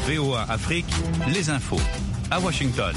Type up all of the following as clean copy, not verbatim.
VOA Afrique, les infos. À Washington.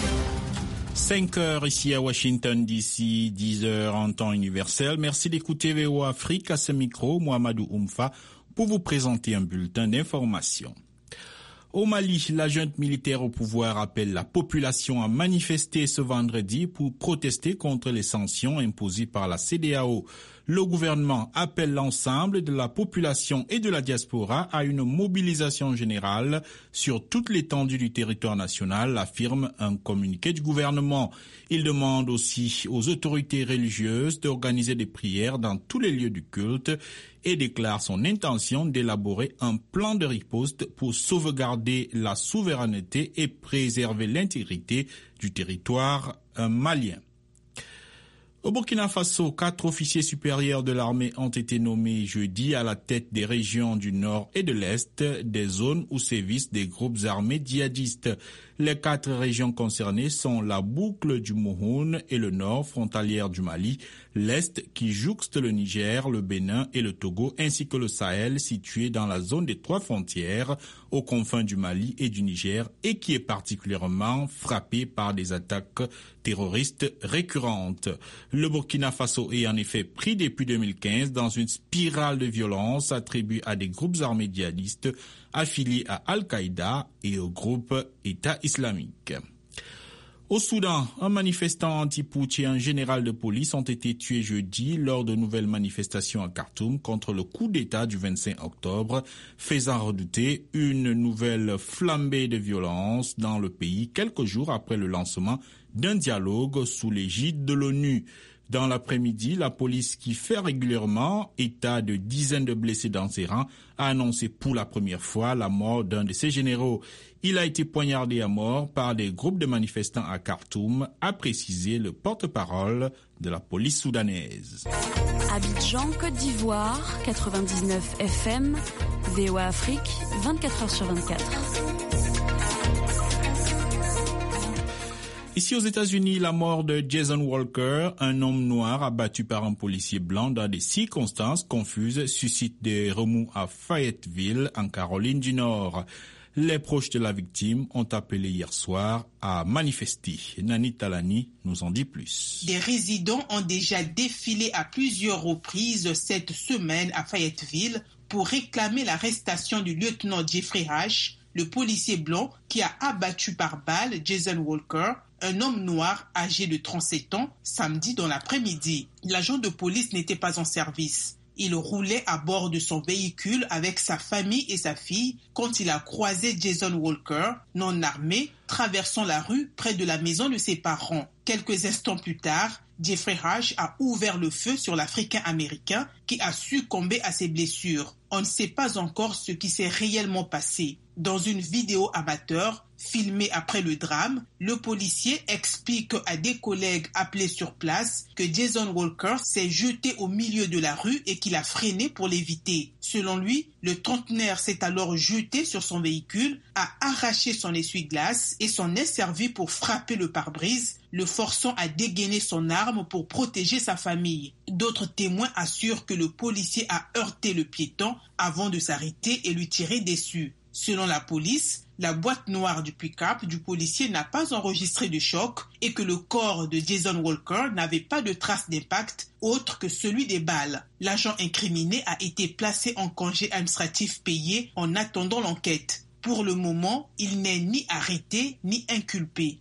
5 heures ici à Washington DC, 10 heures en temps universel. Merci d'écouter VOA Afrique. À ce micro, Mohamedou Oumfa, pour vous présenter un bulletin d'information. Au Mali, la junte militaire au pouvoir appelle la population à manifester ce vendredi pour protester contre les sanctions imposées par la CEDEAO. Le gouvernement appelle l'ensemble de la population et de la diaspora à une mobilisation générale sur toute l'étendue du territoire national, affirme un communiqué du gouvernement. Il demande aussi aux autorités religieuses d'organiser des prières dans tous les lieux du culte et déclare son intention d'élaborer un plan de riposte pour sauvegarder la souveraineté et préserver l'intégrité du territoire malien. Au Burkina Faso, 4 officiers supérieurs de l'armée ont été nommés jeudi à la tête des régions du Nord et de l'Est, des zones où sévissent des groupes armés djihadistes. Les 4 régions concernées sont la boucle du Mouhoun et le Nord, frontalière du Mali, l'Est qui jouxte le Niger, le Bénin et le Togo, ainsi que le Sahel, situé dans la zone des 3 frontières, aux confins du Mali et du Niger, et qui est particulièrement frappé par des attaques terroristes récurrentes. Le Burkina Faso est en effet pris depuis 2015 dans une spirale de violence attribuée à des groupes armés djihadistes affiliés à Al-Qaïda et au groupe État islamique. Au Soudan, un manifestant anti-putsch et un général de police ont été tués jeudi lors de nouvelles manifestations à Khartoum contre le coup d'État du 25 octobre, faisant redouter une nouvelle flambée de violence dans le pays quelques jours après le lancement d'un dialogue sous l'égide de l'ONU. Dans l'après-midi, la police, qui fait régulièrement état de dizaines de blessés dans ses rangs, a annoncé pour la première fois la mort d'un de ses généraux. Il a été poignardé à mort par des groupes de manifestants à Khartoum, a précisé le porte-parole de la police soudanaise. Abidjan, Côte d'Ivoire, 99 FM, VOA Afrique, 24 heures sur 24. Ici aux États-Unis, la mort de Jason Walker, un homme noir abattu par un policier blanc dans des circonstances confuses, suscite des remous à Fayetteville, en Caroline du Nord. Les proches de la victime ont appelé hier soir à manifester. Nani Talani nous en dit plus. Des résidents ont déjà défilé à plusieurs reprises cette semaine à Fayetteville pour réclamer l'arrestation du lieutenant Jeffrey H., le policier blanc qui a abattu par balle Jason Walker, un homme noir âgé de 37 ans, samedi dans l'après-midi. L'agent de police n'était pas en service. Il roulait à bord de son véhicule avec sa famille et sa fille quand il a croisé Jason Walker, non armé, traversant la rue près de la maison de ses parents. Quelques instants plus tard, Jeffrey H. a ouvert le feu sur l'Africain-Américain qui a succombé à ses blessures. On ne sait pas encore ce qui s'est réellement passé. Dans une vidéo amateur filmée après le drame, le policier explique à des collègues appelés sur place que Jason Walker s'est jeté au milieu de la rue et qu'il a freiné pour l'éviter. Selon lui, le trentenaire s'est alors jeté sur son véhicule, a arraché son essuie-glace et s'en est servi pour frapper le pare-brise, le forçant à dégainer son arme pour protéger sa famille. D'autres témoins assurent que le policier a heurté le piéton avant de s'arrêter et lui tirer dessus. Selon la police, la boîte noire du pick-up du policier n'a pas enregistré de choc et que le corps de Jason Walker n'avait pas de traces d'impact autre que celui des balles. L'agent incriminé a été placé en congé administratif payé en attendant l'enquête. Pour le moment, il n'est ni arrêté ni inculpé.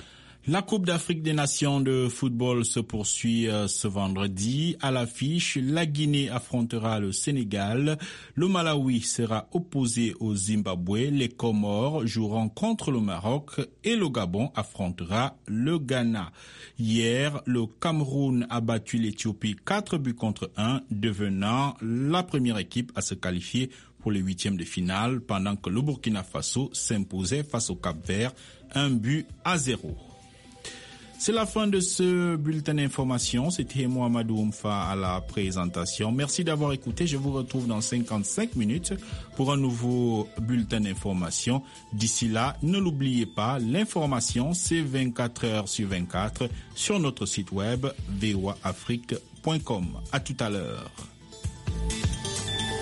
La Coupe d'Afrique des Nations de football se poursuit ce vendredi. À l'affiche, la Guinée affrontera le Sénégal, le Malawi sera opposé au Zimbabwe, les Comores joueront contre le Maroc et le Gabon affrontera le Ghana. Hier, le Cameroun a battu l'Éthiopie 4-1, devenant la première équipe à se qualifier pour les 8e de finale, pendant que le Burkina Faso s'imposait face au Cap-Vert 1-0. C'est la fin de ce bulletin d'information. C'était Mohamedou Oumfa à la présentation. Merci d'avoir écouté. Je vous retrouve dans 55 minutes pour un nouveau bulletin d'information. D'ici là, ne l'oubliez pas, l'information, c'est 24 heures sur 24 sur notre site web voaafrique.com. À tout à l'heure.